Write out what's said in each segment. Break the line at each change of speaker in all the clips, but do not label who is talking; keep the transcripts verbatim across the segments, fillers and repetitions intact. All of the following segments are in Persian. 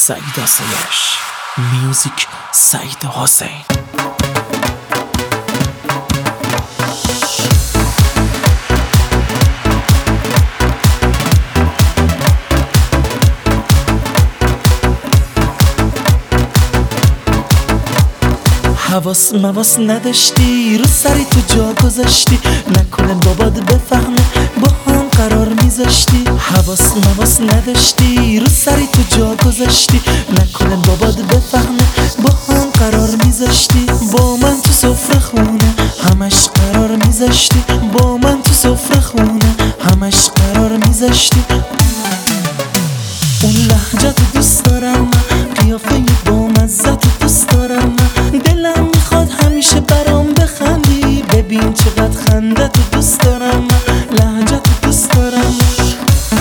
سعید آسایش، میوزیک سعید حسین. حواس مواس نداشتی، رو سری تو جا گذاشتی، نکنه بابات بفهمه با هم قرار میذاشتی. حواس مواس نداشتی، رو سری تو جا گذاشتی، نکنه بابات بفهمه با هم قرار میذاشتی. با من تو سفره خونه همش قرار میذاشتی، با من تو سفره خونه همش قرار میذاشتی. اون لهجت دوست دارم من، قیافه با مزت دوست دارم من، دلم میخواد همیشه برام بخندی، ببین چقدر خندت دوست دارم من، لهجت دوست دارم من.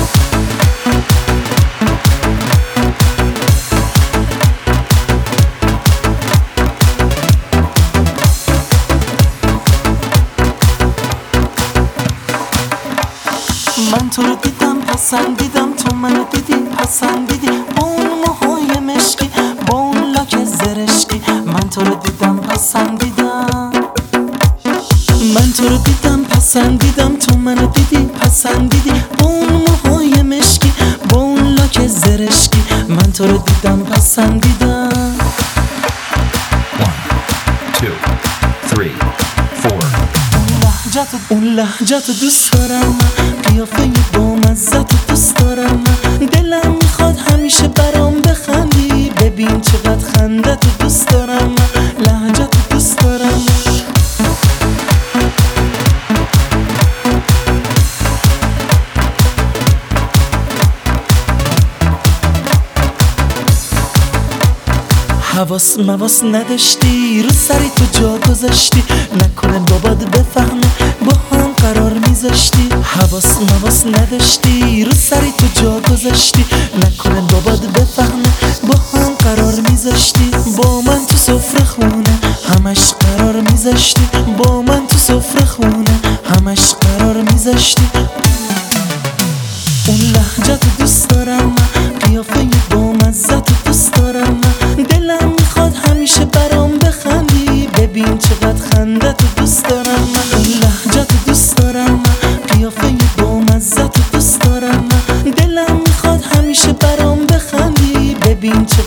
من تو رو دیدم پسندیدم، تو منو دیدی پسندیدی، با اون موهای مشکی با اون لاک زرشکی. من تو رو دیدم پسندیدم، من تو رو دیدم پسندیدم، تو منو دیدی پسندیدی، با اون موهای مشکی با اون لاک زرشکی. من تو رو دیدم پسندیدم. اون لهجت دوست دارم من، قیافه با مزت دوست دارم من، دلم میخواد همیشه برام بخندی، ببین چقدر خندت دوست دارم من، لهجت دوست دارم من. حواس مواس نداشتی، رو سری تو جا گذاشتی، نکنه بابات بفهمه با هم قرار میذاشتی. حواس مواس نداشتی، رو سری تو جا گذاشتی، نکنه بابات بفهمه با هم قرار میذاشتی. با من تو سفره خونه همش قرار میذاشتی، با من تو سفره خونه همش قرار میذاشتی. اون لهجت دوست دارم من، قیافه با مزت دوست دارم من، دلم میخواد همیشه برام بخندی، ببین چقدر خندت دوست دارم من. اون لهجت دوست دارم من، قیافه با مزت دوست دارم من، دلم میخواد همیشه برام بخندی، ببین